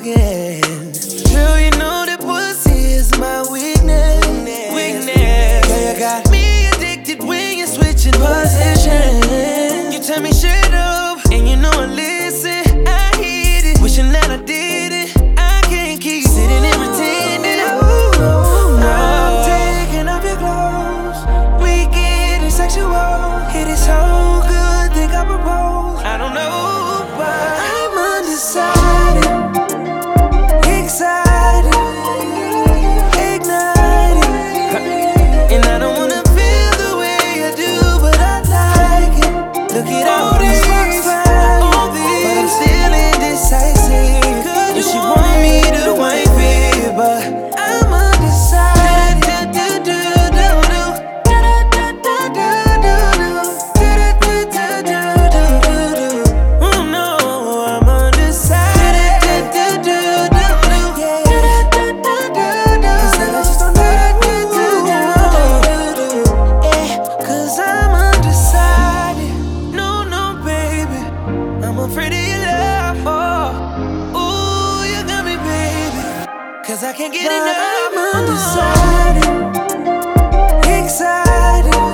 again. Girl, you know that pussy is my weakness. Girl, you got me addicted when you're switching positions. You tell me shut up, and you know I listen. I hit it, wishing that I did it. I can't keep sitting and pretending. I'm taking off your clothes. We getting sexual. It is so good, think I propose. I don't know, but I'm undecided, excited, ignited, and I don't wanna feel the way I do, but I like it. Look at all these looks fine, but I'm still indecisive. Cause you want me to wife it, but I'm undecided. Oh no, I'm undecided. Cause I'm undecided. No, no, baby, I'm afraid of your love. Oh, ooh, you got me, baby. Cause I can't get enough. I'm undecided, excited.